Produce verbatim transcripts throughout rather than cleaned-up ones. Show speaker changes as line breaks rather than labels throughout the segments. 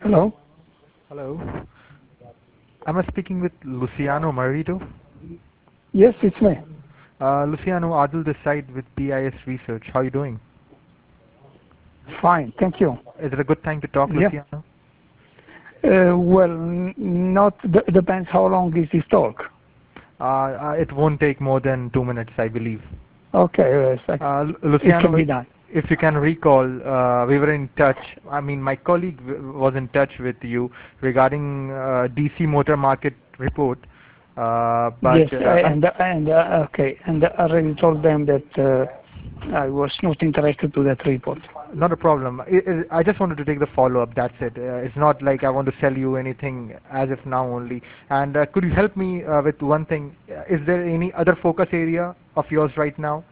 Hello?
Hello. Am I speaking with Luciano Marito?
Yes, it's me.
Uh, Luciano, Adil this side with B I S Research. How are you doing?
Fine, thank you.
Is it a good time to talk,
Yeah.
Luciano?
Uh, well, n- not d- depends how long is this talk.
Uh, uh, it won't take more than two minutes, I believe.
Okay, uh,
Uh, Lu-
it can
Luciano,
be done.
if you can recall, uh, we were in touch. I mean, my colleague w- was in touch with you regarding uh, D C motor market report. Uh, but
Yes, uh,
uh, un-
and and uh, okay, and I already told them that uh, I was not interested to that report.
Not a problem. I, I I just wanted to take the follow-up. That's it. Uh, it's not like I want to sell you anything as of now only. And uh, could you help me uh, with one thing? Uh, Is there any other focus area of yours right now?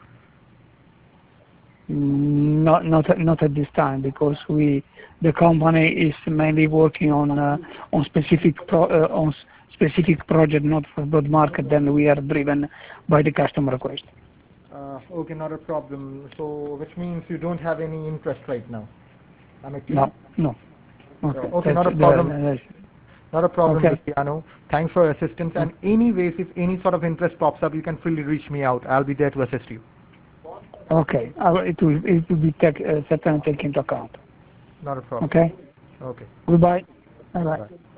Mm, Not not at- not at this time because we the company is mainly working on uh, on specific pro, uh, on s- specific project, not for broad market. Then we are driven by the customer request.
Uh, okay, not a problem. So, which means you don't have any interest right now. Am I clear?
No, no.
Uh,
Okay,
okay,
that's
not a problem.
the.
Not a problem,
Okay.
Luciano. Thanks for your assistance.
Mm.
And anyways, if any sort of interest pops up, you can freely reach me out. I'll be there to assist you.
Okay. I will- It will it will be take, uh, certainly taken into account.
Not a problem.
Okay.
Okay.
Goodbye. Bye bye.
Bye.